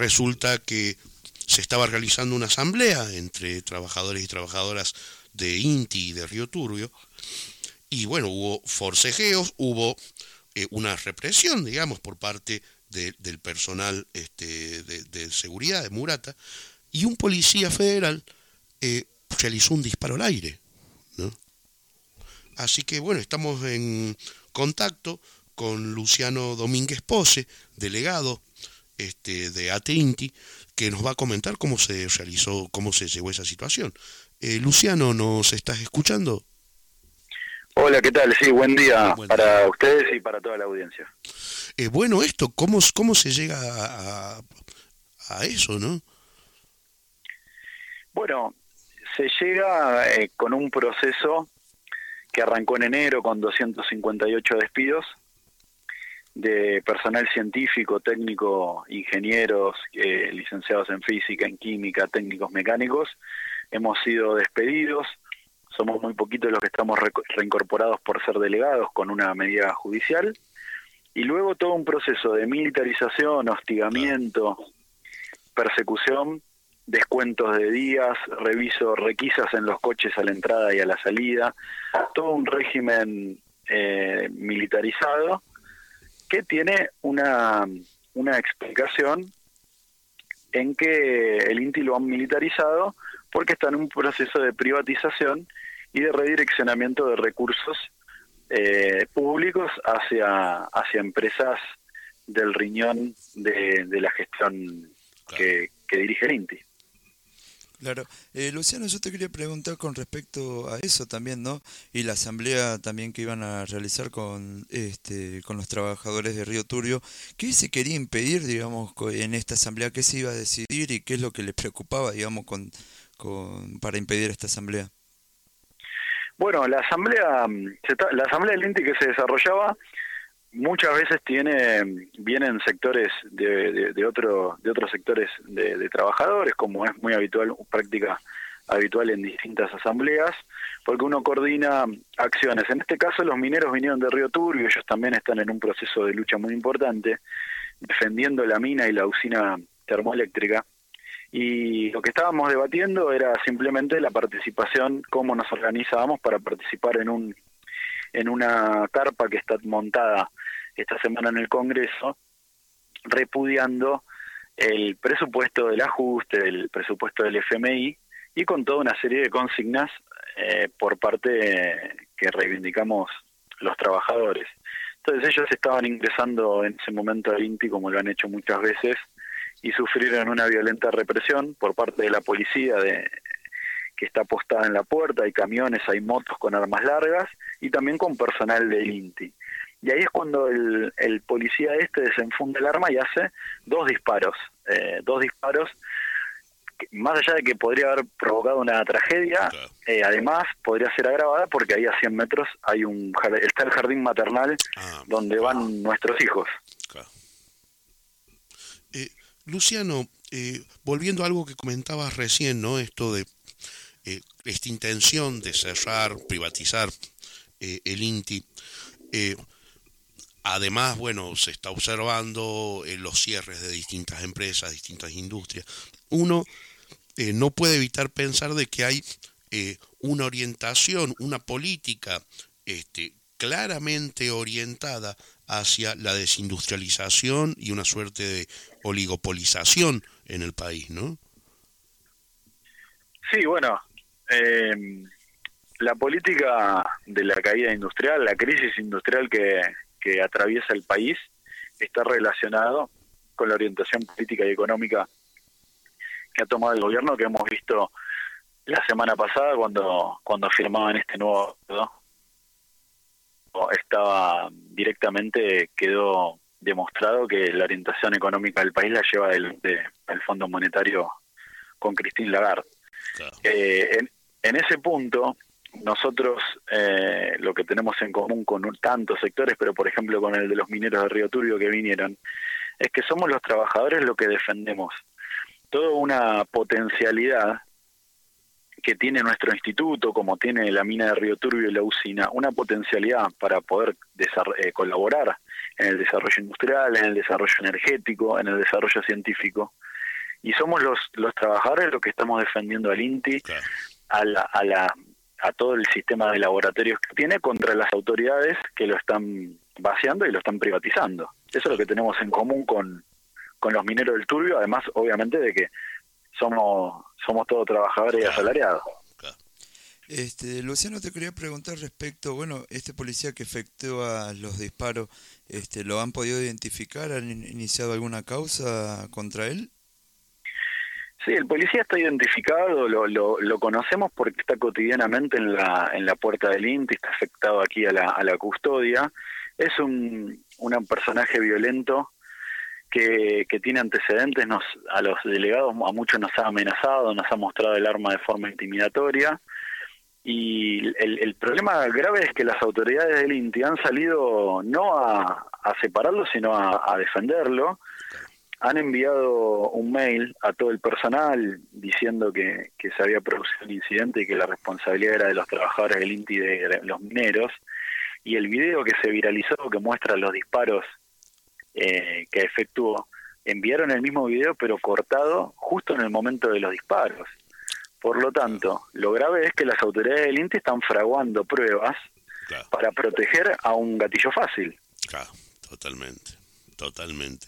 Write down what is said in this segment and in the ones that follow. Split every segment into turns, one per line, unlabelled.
resulta que se estaba realizando una asamblea entre trabajadores y trabajadoras de INTI y de Río Turbio, y bueno, hubo forcejeos, hubo una represión, digamos, por parte del personal de seguridad de Murata, y un policía federal realizó un disparo al aire, ¿no? Así que bueno, estamos en contacto con Luciano Domínguez Pose, delegado de ATE-INTI, que nos va a comentar cómo se realizó, cómo se llevó esa situación. Luciano, ¿nos estás escuchando?
Hola, ¿qué tal? Sí, buen día
Buen día.
para ustedes y para toda la audiencia.
Bueno, esto, ¿cómo se llega a eso, no?
Bueno, se llega con un proceso que arrancó en enero con 258 despidos de personal científico, técnico, ingenieros, licenciados en física, en química, técnicos mecánicos. Hemos sido despedidos, somos muy poquitos los que estamos reincorporados por ser delegados con una medida judicial, y luego todo un proceso de militarización, hostigamiento, persecución, descuentos de días, requisas en los coches a la entrada y a la salida, todo un régimen militarizado que tiene una explicación en que el INTI lo han militarizado porque está en un proceso de privatización y de redireccionamiento de recursos públicos hacia empresas del riñón de la gestión que dirige el INTI.
Claro. Luciano, yo te quería preguntar con respecto a eso también, ¿no? Y la asamblea también que iban a realizar con los trabajadores de Río Turbio. ¿Qué se quería impedir, digamos, en esta asamblea? ¿Qué se iba a decidir y qué es lo que les preocupaba, digamos, para impedir esta asamblea?
Bueno, la asamblea del INTI que se desarrollaba muchas veces vienen sectores de otros sectores de trabajadores, como es muy habitual, práctica habitual en distintas asambleas, porque uno coordina acciones. En este caso los mineros vinieron de Río Turbio, ellos también están en un proceso de lucha muy importante, defendiendo la mina y la usina termoeléctrica, y lo que estábamos debatiendo era simplemente la participación, cómo nos organizábamos para participar en una carpa que está montada esta semana en el Congreso, repudiando el presupuesto del ajuste, el presupuesto del FMI, y con toda una serie de consignas por parte que reivindicamos los trabajadores. Entonces ellos estaban ingresando en ese momento al INTI, como lo han hecho muchas veces, y sufrieron una violenta represión por parte de la policía que está postada en la puerta. Hay camiones, hay motos con armas largas y también con personal del INTI. Y ahí es cuando el policía desenfunda el arma y hace dos disparos, que, más allá de que podría haber provocado una tragedia, además podría ser agravada porque ahí a 100 metros está el jardín maternal donde van nuestros hijos.
Claro. Luciano, volviendo a algo que comentabas recién, ¿no? Esto de esta intención de cerrar, privatizar el INTI. Además, bueno, se está observando los cierres de distintas empresas, distintas industrias. Uno no puede evitar pensar de que hay una orientación, una política claramente orientada hacia la desindustrialización y una suerte de oligopolización en el país, ¿no?
Sí, bueno, la política de la caída industrial, la crisis industrial que atraviesa el país, está relacionado con la orientación política y económica que ha tomado el gobierno, que hemos visto la semana pasada cuando firmaban este nuevo acuerdo. Quedó demostrado que la orientación económica del país la lleva el Fondo Monetario con Christine Lagarde.
Claro.
En ese punto, nosotros lo que tenemos en común con tantos sectores, pero por ejemplo con el de los mineros de Río Turbio que vinieron, es que somos los trabajadores lo que defendemos. Toda una potencialidad que tiene nuestro instituto, como tiene la mina de Río Turbio y la usina, una potencialidad para poder colaborar en el desarrollo industrial, en el desarrollo energético, en el desarrollo científico, y somos los trabajadores los que estamos defendiendo al INTI,
Claro.
a todo el sistema de laboratorios que tiene contra las autoridades que lo están vaciando y lo están privatizando. Eso es lo que tenemos en común con los mineros del Turbio, además obviamente de que somos todos trabajadores y
Claro.
asalariados.
Claro.
Luciano, te quería preguntar respecto, bueno, este policía que efectúa los disparos, ¿lo han podido identificar? ¿Han iniciado alguna causa contra él?
Sí, el policía está identificado, lo conocemos porque está cotidianamente en la puerta del INTI, está afectado aquí a la custodia. Es un personaje violento que tiene antecedentes, a los delegados a muchos nos ha amenazado, nos ha mostrado el arma de forma intimidatoria, y el problema grave es que las autoridades del INTI han salido no a separarlo, sino a defenderlo. Han enviado un mail a todo el personal diciendo que se había producido un incidente y que la responsabilidad era de los trabajadores del INTI, de los mineros, y el video que se viralizó, que muestra los disparos que efectuó, enviaron el mismo video pero cortado justo en el momento de los disparos. Por lo tanto, lo grave es que las autoridades del INTI están fraguando pruebas
Claro.
para proteger a un gatillo fácil.
Claro, totalmente.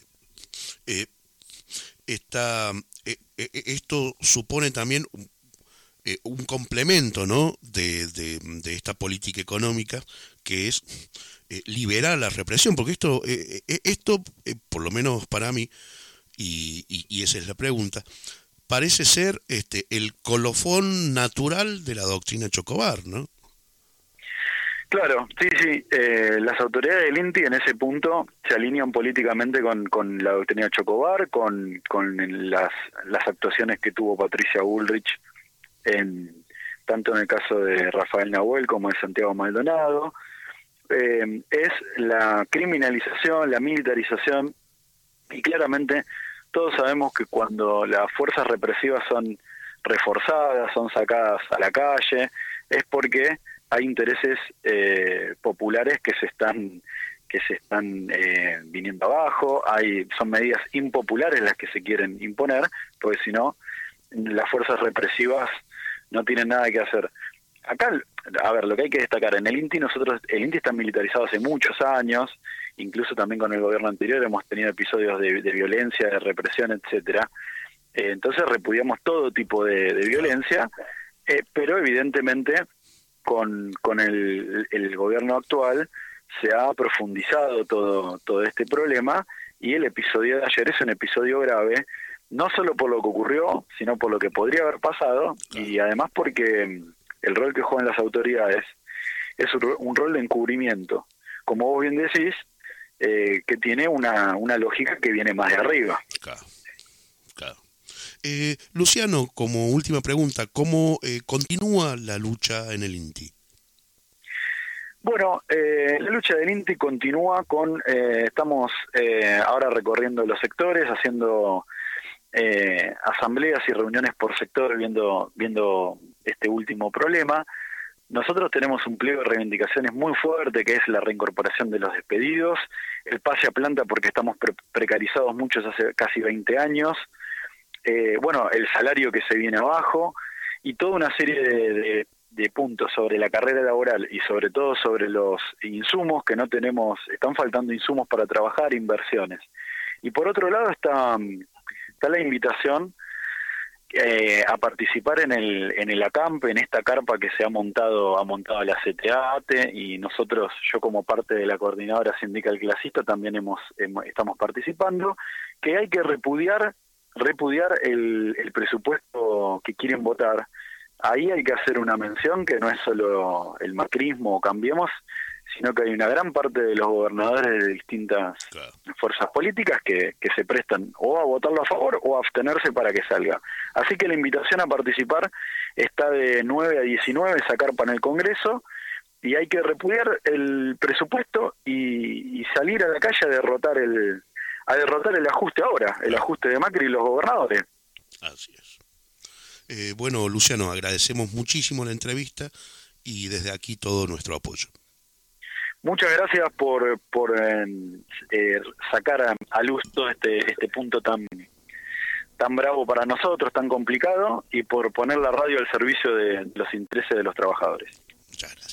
Esto supone también un complemento, ¿no?, de esta política económica, que es liberar la represión, porque esto, por lo menos para mí, y esa es la pregunta, parece ser el colofón natural de la doctrina Chocobar, ¿no?
Claro, sí. Las autoridades del INTI en ese punto se alinean políticamente con la doctrina Chocobar, con las actuaciones que tuvo Patricia Bullrich, tanto en el caso de Rafael Nahuel como de Santiago Maldonado. Es la criminalización, la militarización, y claramente todos sabemos que cuando las fuerzas represivas son reforzadas, son sacadas a la calle, es porque hay intereses populares que se están viniendo abajo, son medidas impopulares las que se quieren imponer, porque si no, las fuerzas represivas no tienen nada que hacer. Acá, a ver, lo que hay que destacar, en el INTI el INTI está militarizado hace muchos años, incluso también con el gobierno anterior hemos tenido episodios de violencia, de represión, etcétera. Entonces repudiamos todo tipo de violencia, pero evidentemente con el gobierno actual se ha profundizado todo este problema, y el episodio de ayer es un episodio grave, no solo por lo que ocurrió, sino por lo que podría haber pasado, y además porque el rol que juegan las autoridades es un rol de encubrimiento, como vos bien decís, que tiene una lógica que viene más de arriba.
Claro. Luciano, como última pregunta, ¿cómo continúa la lucha en el INTI?
Bueno, la lucha del INTI continúa estamos ahora recorriendo los sectores, haciendo asambleas y reuniones por sector, viendo este último problema. Nosotros tenemos un pliego de reivindicaciones muy fuerte, que es la reincorporación de los despedidos, el pase a planta porque estamos precarizados muchos hace casi 20 años, el salario que se viene abajo, y toda una serie de puntos sobre la carrera laboral y sobre todo sobre los insumos que no tenemos, están faltando insumos para trabajar, inversiones. Y por otro lado está la invitación a participar en el ACAMP, en esta carpa que se ha montado la CTA-ATE, y yo como parte de la coordinadora sindical clasista también estamos participando, que hay que repudiar el presupuesto que quieren votar. Ahí hay que hacer una mención que no es solo el macrismo o Cambiemos, sino que hay una gran parte de los gobernadores de distintas fuerzas políticas que se prestan o a votarlo a favor o a abstenerse para que salga. Así que la invitación a participar está de 9 a 19, esa carpa en el Congreso, y hay que repudiar el presupuesto y salir a la calle a derrotar el ajuste ahora, el ajuste de Macri y los gobernadores.
Así es. Bueno, Luciano, agradecemos muchísimo la entrevista y desde aquí todo nuestro apoyo.
Muchas gracias por sacar a luz todo este punto tan tan bravo para nosotros, tan complicado, y por poner la radio al servicio de los intereses de los trabajadores.
Muchas gracias.